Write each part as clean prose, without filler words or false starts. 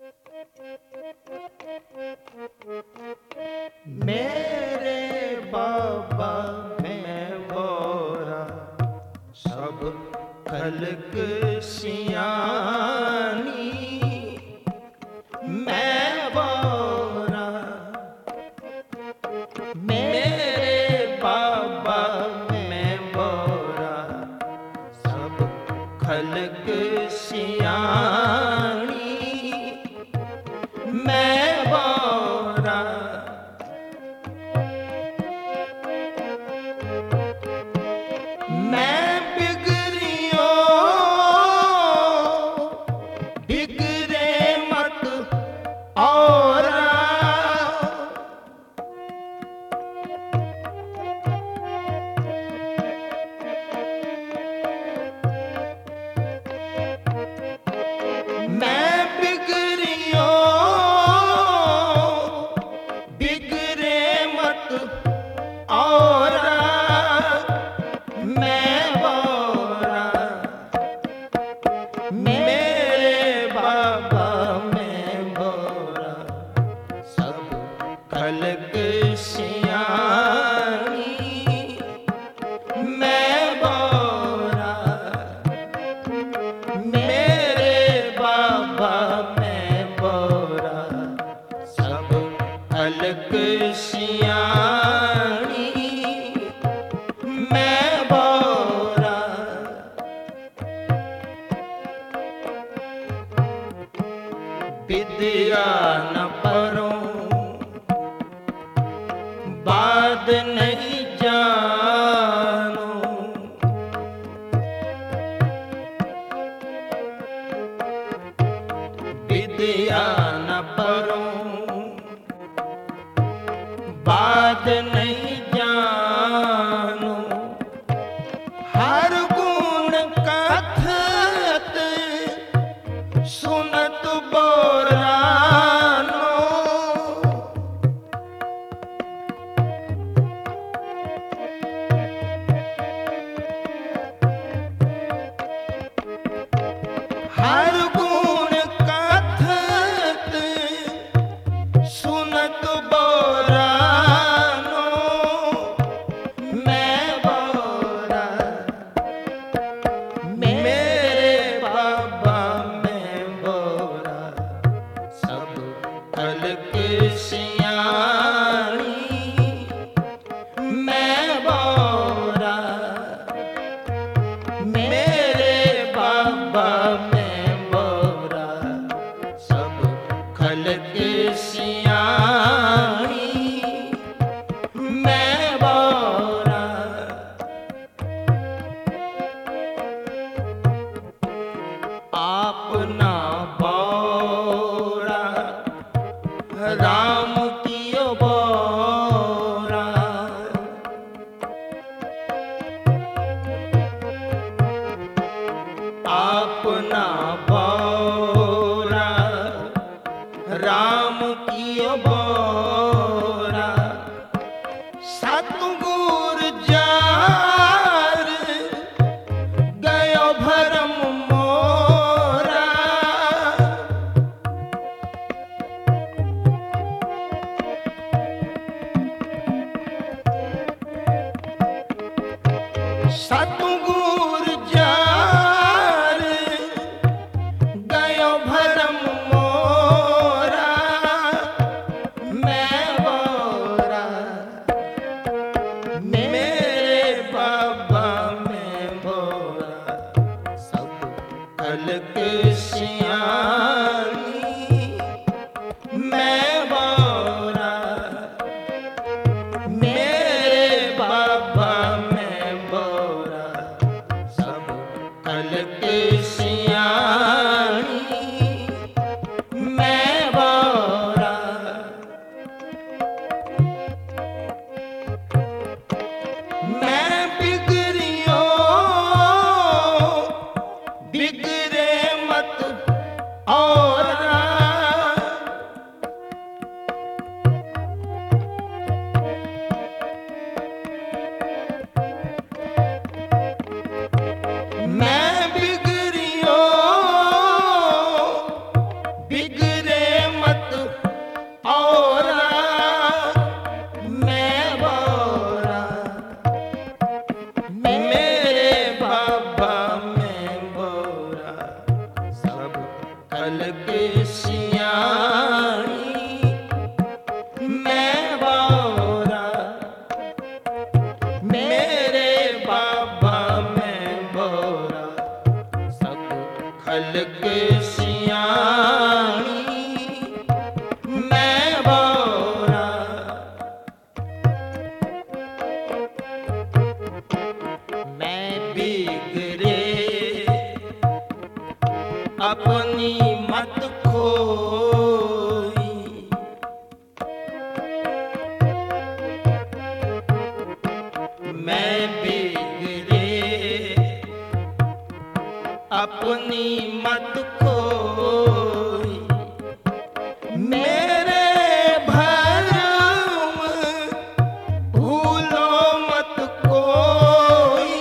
मेरे बाबा मैं बोरा सब खलक सियानी। मैं बोरा मेरे बाबा मैं बोरा सब खलक सियानी। मैं बोरा मैं बिगड़ियो बिगड़े मत और मैं बिगड़ियो बिगड़े मत और मैं बोरा मेरे बाबा मैं बोरा सब खलक सियानी। मैं बोरा मेरे बाबा मैं बोरा सब खलक सियानी। मैं बोरा विद्या न पढ़ूं बात नहीं जानूं। विद्या न पढ़ूं बात नहीं जानूं। हर गुण कथत सुनत बोरानो। हर गुण कथत सुनत बोरानो। मैं बोरा मेरे बाबा मैं बोरा सब खलक सियानी। मैं बोरा मेरे बाबा मैं बोरा सब खलक सियानी। मैं बोरा आपना बोरा राम कियो बोरा। आपना बोरा राम कियो बोरा। सतगुर जार गयो भरम मोरा। सतगुर जार गयो भरम मोरा। मैं बोरा मेरे बाबा मैं बोरा सब खलक सियानी। मैं बोरा मेरे बाबा मैं बोरा सब खलक सियानी। मैं बोरा मैं बिगड़ियो बिगड़े मत और मैं बिगड़ियो बिगड़े खलक सियाणी मैं बोरा, मेरे बाबा मैं बोरा, सब खलक सियाणी मैं बोरा। मैं बिगड़े अपनी मत खोई, मैं बिगड़े अपनी मत खोई, मेरे भरम भूलो मत कोई।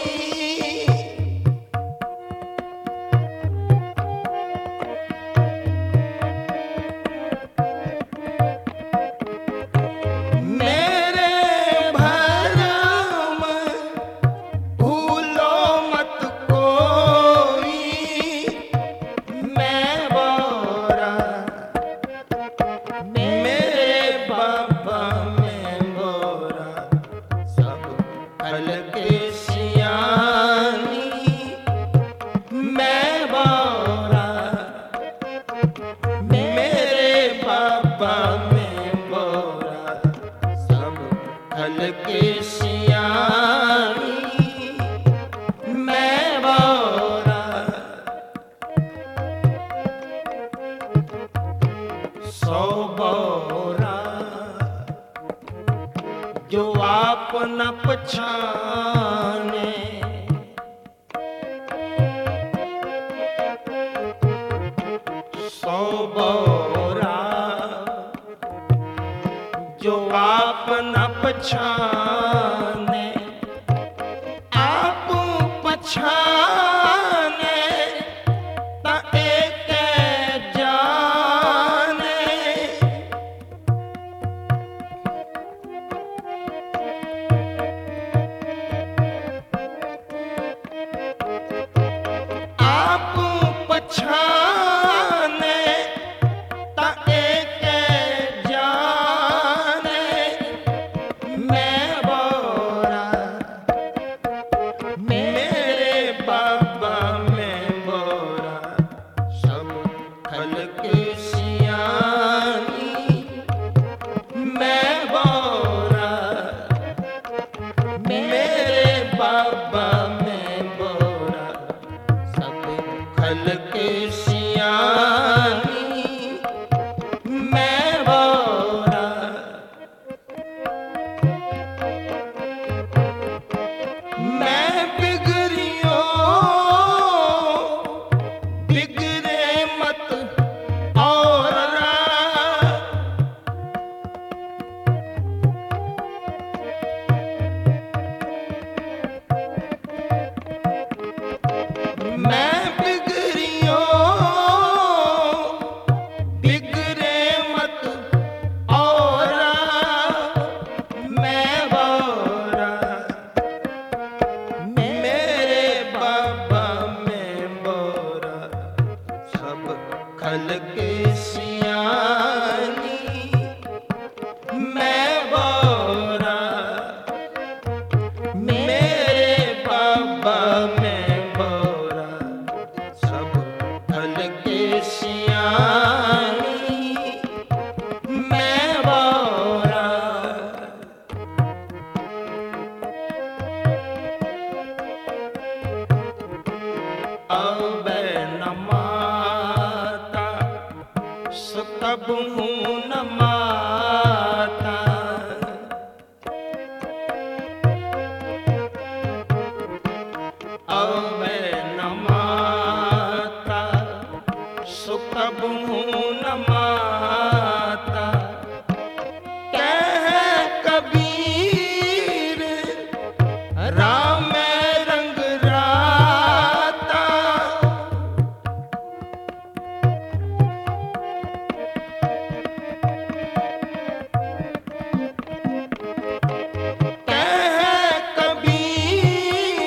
मेरे भरम भूलो मत कोई, मैं बोरा, मेरे बाबा मैं बोरा, सब खलक सियानी मैं बोरा, मेरे बाबा मैं बोरा, सब खलक सियानी मैं बोरा। सौ बोरा जो आप न पछाने, सौ बोरा जो आप न पछाने, आप पछाने ता एक जाने। आप पछाने ता एक जाने, मैं बोरा, मेरे बाबा मैं बोरा, सब खलक सियानी मैं बोरा, मेरे बाबा मैं बोरा, सब खलक सियानी मैं बोरा। मैं बिगड़ियो बिगड़े मत और मैं बिगड़ियो बिगड़े मत और मैं बोरा, मेरे बाबा मैं बोरा, सब खलक सियानी मैं बोरा, मेरे बाबा मैं बोरा, सब खलक सियानी मैं बोरा। अब न माता सुतब हूँ न माता, अब न माता सुतब हूँ न माता, कह कबीर राम रंग राता।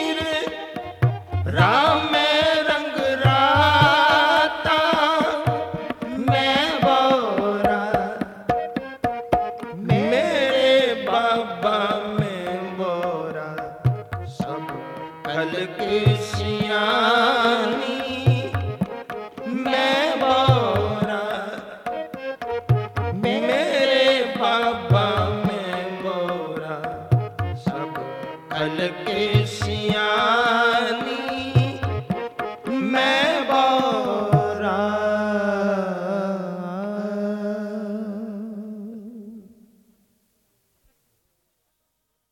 राम में रंग राता सियानी मैं बोरा, मेरे बाबा मैं बोरा, सब कल के सियानी